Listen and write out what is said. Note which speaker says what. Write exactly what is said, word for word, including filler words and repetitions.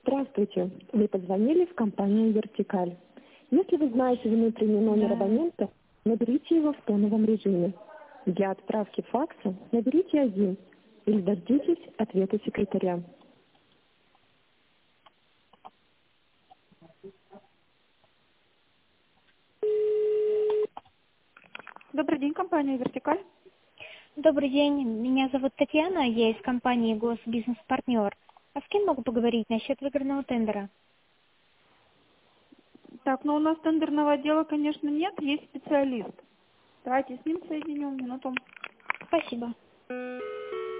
Speaker 1: Здравствуйте. Вы позвонили в компанию «Вертикаль». Если вы знаете внутренний номер
Speaker 2: Да.
Speaker 1: абонента, наберите его в тоновом режиме. Для отправки факса наберите один или дождитесь ответа секретаря. Добрый день, компания «Вертикаль».
Speaker 2: Добрый день, меня зовут Татьяна, я из компании «Госбизнес-партнер». А с кем могу поговорить насчет выигранного тендера?
Speaker 1: Так, ну у нас тендерного отдела, конечно, нет, есть специалист. Давайте с ним соединим минуту.
Speaker 2: Спасибо.